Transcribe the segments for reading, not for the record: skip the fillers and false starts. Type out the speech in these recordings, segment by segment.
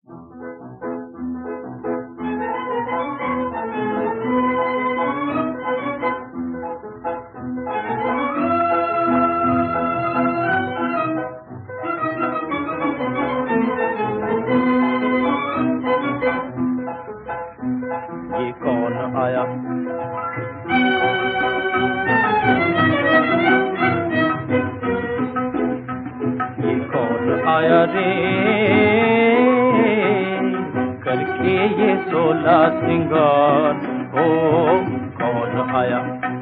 ये कौन आया? ये कौन आया रे करके ये 16 सिंगार? ओ कौन आया?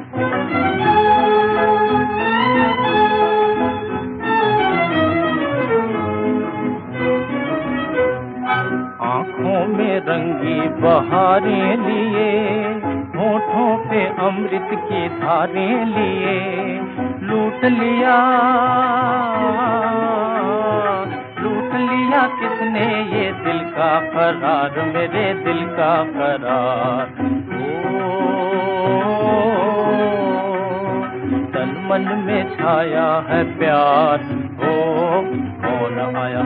आँखों में रंगी बहारें लिए, होठों पे अमृत की धारें लिए, लूट लिया किसने ये दिल का करार, मेरे दिल का करार। तन मन में छाया है प्यार, ओ कौन आया?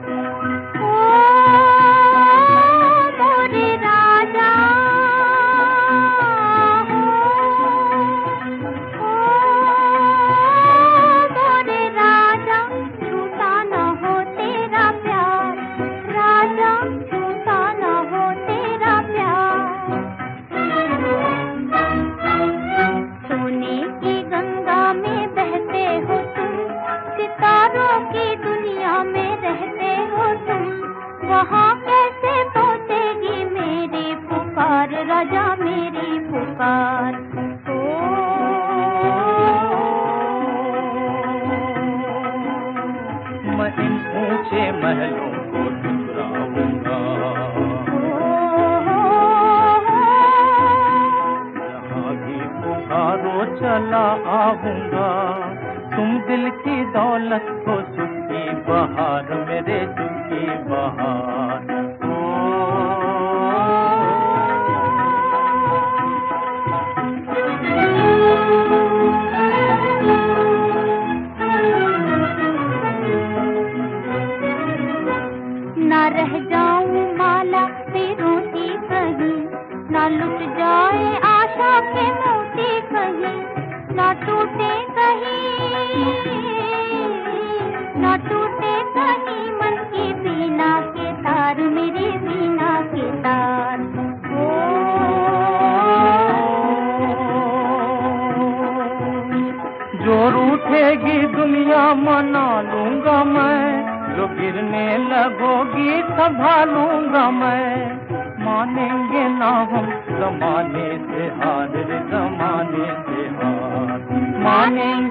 वहाँ कैसे पहुँचेगी मेरी पुकार, राजा मेरी पुकार। मैं इन ऊंचे महलों को ठुकराऊंगा, जहाँ भी पुकारो चला आऊंगा। तुम दिल की दौलत को सुख की बहार, मेरे दिल की बहार। ना रह जाऊं माला रोती कहीं, ना लुट जाए आशा के मोती कहीं, ना टूटे कहीं, ना टूटे कहीं मन की बीना के तार, मेरी बीना के तार। जो रूठेगी दुनिया मना लूंगा मैं, जो गिरने लगोगी संभालूंगा मैं। मानेंगे ना हम जमाने से हार, जमाने से हार मानेंगे।